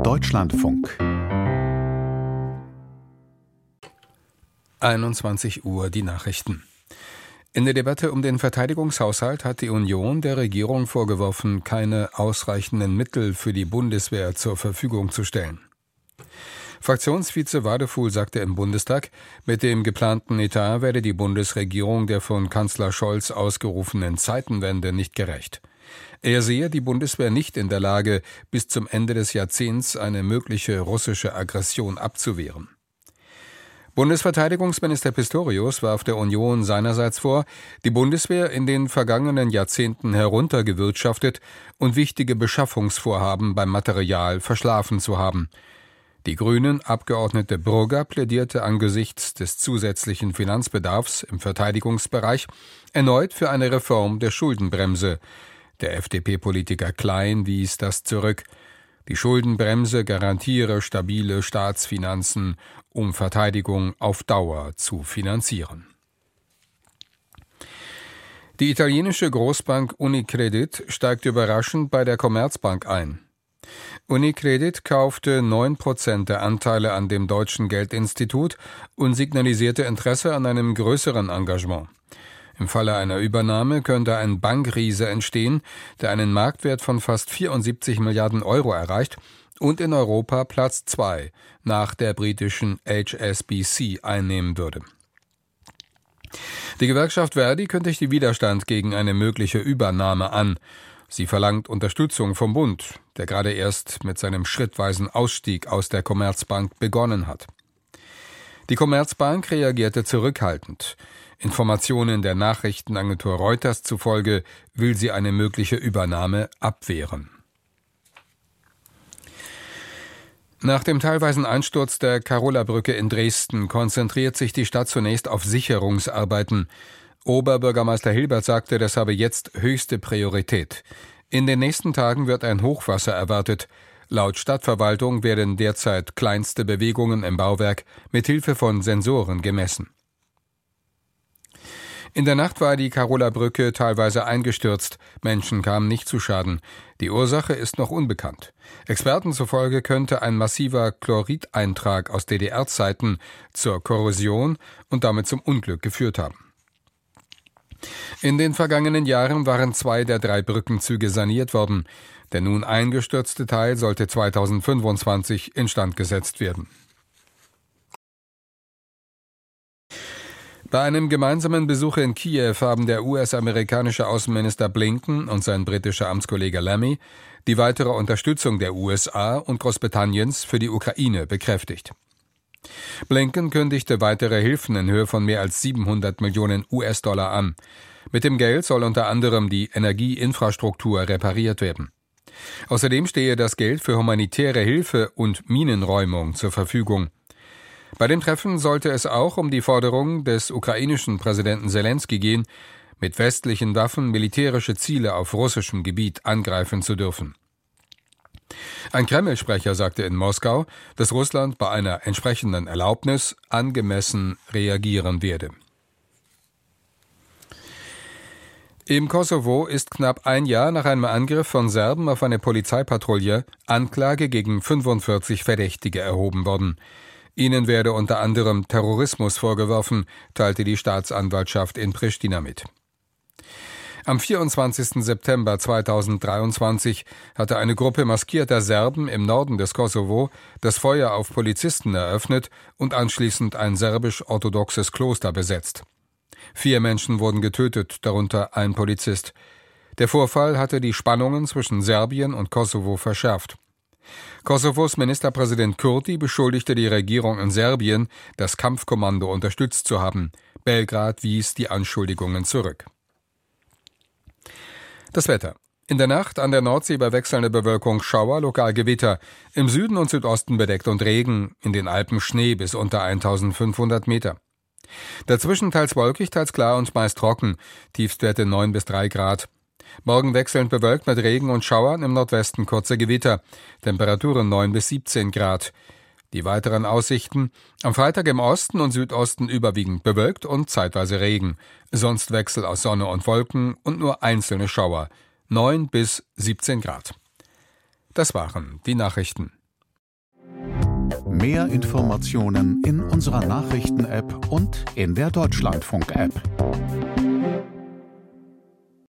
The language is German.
Deutschlandfunk. 21 Uhr die Nachrichten. In der Debatte um den Verteidigungshaushalt hat die Union der Regierung vorgeworfen, keine ausreichenden Mittel für die Bundeswehr zur Verfügung zu stellen. Fraktionsvize Wadefuhl sagte im Bundestag, mit dem geplanten Etat werde die Bundesregierung der von Kanzler Scholz ausgerufenen Zeitenwende nicht gerecht. Er sehe die Bundeswehr nicht in der Lage, bis zum Ende des Jahrzehnts eine mögliche russische Aggression abzuwehren. Bundesverteidigungsminister Pistorius warf der Union seinerseits vor, die Bundeswehr in den vergangenen Jahrzehnten heruntergewirtschaftet und wichtige Beschaffungsvorhaben beim Material verschlafen zu haben. Die Grünen-Abgeordnete Brugger plädierte angesichts des zusätzlichen Finanzbedarfs im Verteidigungsbereich erneut für eine Reform der Schuldenbremse. Der FDP-Politiker Klein wies das zurück. Die Schuldenbremse garantiere stabile Staatsfinanzen, um Verteidigung auf Dauer zu finanzieren. Die italienische Großbank Unicredit steigt überraschend bei der Commerzbank ein. Unicredit kaufte 9% der Anteile an dem deutschen Geldinstitut und signalisierte Interesse an einem größeren Engagement. Im Falle einer Übernahme könnte ein Bankriese entstehen, der einen Marktwert von fast 74 Milliarden Euro erreicht und in Europa Platz 2 nach der britischen HSBC einnehmen würde. Die Gewerkschaft Verdi kündigt Widerstand gegen eine mögliche Übernahme an. Sie verlangt Unterstützung vom Bund, der gerade erst mit seinem schrittweisen Ausstieg aus der Commerzbank begonnen hat. Die Commerzbank reagierte zurückhaltend. Informationen der Nachrichtenagentur Reuters zufolge will sie eine mögliche Übernahme abwehren. Nach dem teilweisen Einsturz der Karola-Brücke in Dresden konzentriert sich die Stadt zunächst auf Sicherungsarbeiten. Oberbürgermeister Hilbert sagte, das habe jetzt höchste Priorität. In den nächsten Tagen wird ein Hochwasser erwartet. Laut Stadtverwaltung werden derzeit kleinste Bewegungen im Bauwerk mit Hilfe von Sensoren gemessen. In der Nacht war die Karola-Brücke teilweise eingestürzt. Menschen kamen nicht zu Schaden. Die Ursache ist noch unbekannt. Experten zufolge könnte ein massiver Chlorideintrag aus DDR-Zeiten zur Korrosion und damit zum Unglück geführt haben. In den vergangenen Jahren waren 2 der 3 Brückenzüge saniert worden. Der nun eingestürzte Teil sollte 2025 instand gesetzt werden. Bei einem gemeinsamen Besuch in Kiew haben der US-amerikanische Außenminister Blinken und sein britischer Amtskollege Lammy die weitere Unterstützung der USA und Großbritanniens für die Ukraine bekräftigt. Blinken kündigte weitere Hilfen in Höhe von mehr als 700 Millionen US-Dollar an. Mit dem Geld soll unter anderem die Energieinfrastruktur repariert werden. Außerdem stehe das Geld für humanitäre Hilfe und Minenräumung zur Verfügung. Bei dem Treffen sollte es auch um die Forderung des ukrainischen Präsidenten Selenskyj gehen, mit westlichen Waffen militärische Ziele auf russischem Gebiet angreifen zu dürfen. Ein Kreml-Sprecher sagte in Moskau, dass Russland bei einer entsprechenden Erlaubnis angemessen reagieren werde. Im Kosovo ist knapp ein Jahr nach einem Angriff von Serben auf eine Polizeipatrouille Anklage gegen 45 Verdächtige erhoben worden. Ihnen werde unter anderem Terrorismus vorgeworfen, teilte die Staatsanwaltschaft in Pristina mit. Am 24. September 2023 hatte eine Gruppe maskierter Serben im Norden des Kosovo das Feuer auf Polizisten eröffnet und anschließend ein serbisch-orthodoxes Kloster besetzt. 4 Menschen wurden getötet, darunter ein Polizist. Der Vorfall hatte die Spannungen zwischen Serbien und Kosovo verschärft. Kosovos Ministerpräsident Kurti beschuldigte die Regierung in Serbien, das Kampfkommando unterstützt zu haben. Belgrad wies die Anschuldigungen zurück. Das Wetter. In der Nacht an der Nordsee bei wechselnder Bewölkung Schauer, lokal Gewitter. Im Süden und Südosten bedeckt und Regen, in den Alpen Schnee bis unter 1500 Meter. Dazwischen teils wolkig, teils klar und meist trocken, Tiefstwerte 9 bis 3 Grad. Morgen wechselnd bewölkt mit Regen und Schauern, im Nordwesten kurze Gewitter, Temperaturen 9 bis 17 Grad. Die weiteren Aussichten: am Freitag im Osten und Südosten überwiegend bewölkt und zeitweise Regen, sonst Wechsel aus Sonne und Wolken und nur einzelne Schauer, 9 bis 17 Grad. Das waren die Nachrichten. Mehr Informationen in unserer Nachrichten-App und in der Deutschlandfunk-App.